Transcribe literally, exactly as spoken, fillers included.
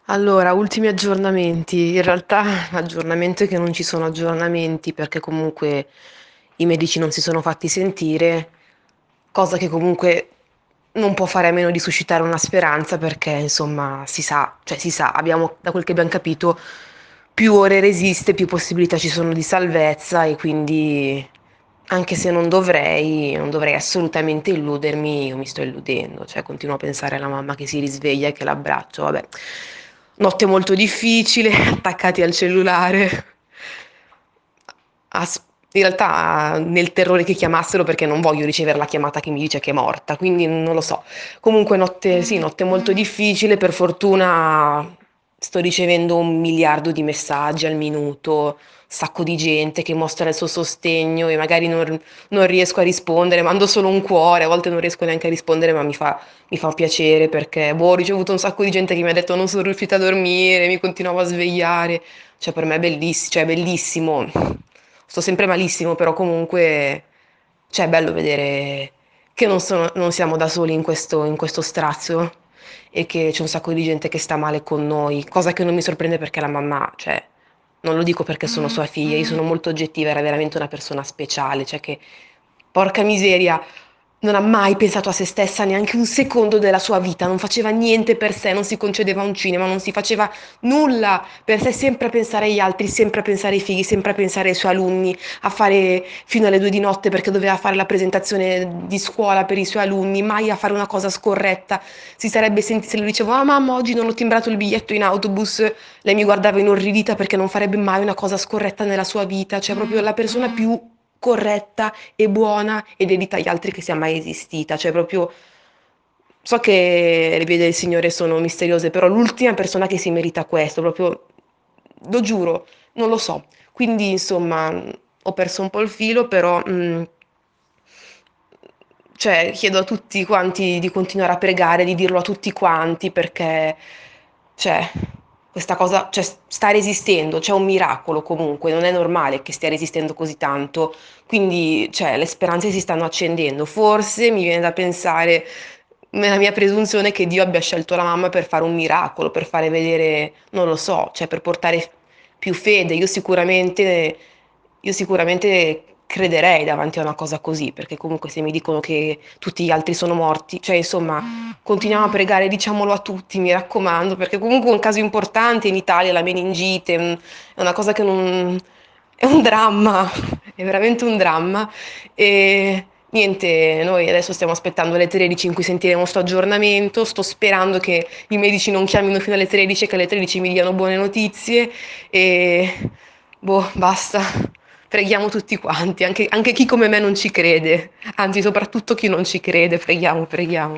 Allora, ultimi aggiornamenti. In realtà l'aggiornamento è che non ci sono aggiornamenti perché comunque i medici non si sono fatti sentire, cosa che comunque non può fare a meno di suscitare una speranza perché insomma si sa, cioè si sa, abbiamo, da quel che abbiamo capito, più ore resiste, più possibilità ci sono di salvezza e quindi anche se non dovrei, non dovrei assolutamente illudermi, io mi sto illudendo, cioè continuo a pensare alla mamma che si risveglia e che l'abbraccio, vabbè. Notte molto difficile, attaccati al cellulare. As- In realtà nel terrore che chiamassero perché non voglio ricevere la chiamata che mi dice che è morta, quindi non lo so. Comunque notte, sì, notte molto difficile, per fortuna sto ricevendo un miliardo di messaggi al minuto, sacco di gente che mostra il suo sostegno e magari non, non riesco a rispondere, mando solo un cuore, a volte non riesco neanche a rispondere, ma mi fa, mi fa piacere perché boh, ho ricevuto un sacco di gente che mi ha detto non sono riuscita a dormire, mi continuavo a svegliare, cioè per me è belliss- cioè, è bellissimo. Sto sempre malissimo, però comunque, cioè, è bello vedere che non sono- non siamo da soli in questo, in questo strazio e che c'è un sacco di gente che sta male con noi, cosa che non mi sorprende perché la mamma, cioè, non lo dico perché sono sua figlia, io sono molto oggettiva, era veramente una persona speciale, cioè che, porca miseria, non ha mai pensato a se stessa neanche un secondo della sua vita, non faceva niente per sé, non si concedeva un cinema, non si faceva nulla per sé, sempre a pensare agli altri, sempre a pensare ai figli, sempre a pensare ai suoi alunni, a fare fino alle due di notte perché doveva fare la presentazione di scuola per i suoi alunni, mai a fare una cosa scorretta. Si sarebbe sentita, se le dicevo, ah mamma, oggi non ho timbrato il biglietto in autobus, lei mi guardava inorridita perché non farebbe mai una cosa scorretta nella sua vita, cioè proprio la persona più corretta e buona e dedita agli altri che sia mai esistita, cioè proprio so che le vie del Signore sono misteriose, però l'ultima persona che si merita questo, proprio lo giuro, non lo so. Quindi insomma ho perso un po' il filo, però mh, cioè, chiedo a tutti quanti di continuare a pregare, di dirlo a tutti quanti, perché, cioè, questa cosa, cioè, sta resistendo, c'è un miracolo comunque, non è normale che stia resistendo così tanto, quindi, cioè, le speranze si stanno accendendo. Forse mi viene da pensare, nella mia presunzione, che Dio abbia scelto la mamma per fare un miracolo, per fare vedere, non lo so, cioè, per portare più fede. Io sicuramente, io sicuramente crederei davanti a una cosa così, perché comunque se mi dicono che tutti gli altri sono morti, cioè insomma, continuiamo a pregare, diciamolo a tutti, mi raccomando, perché comunque è un caso importante in Italia, la meningite, mm, è una cosa che non... è un dramma, è veramente un dramma. E niente, noi adesso stiamo aspettando le tredici in cui sentiremo sto aggiornamento, sto sperando che i medici non chiamino fino alle tredici e che alle tredici mi diano buone notizie e boh, basta. Preghiamo tutti quanti, anche, anche chi come me non ci crede, anzi soprattutto chi non ci crede, preghiamo, preghiamo.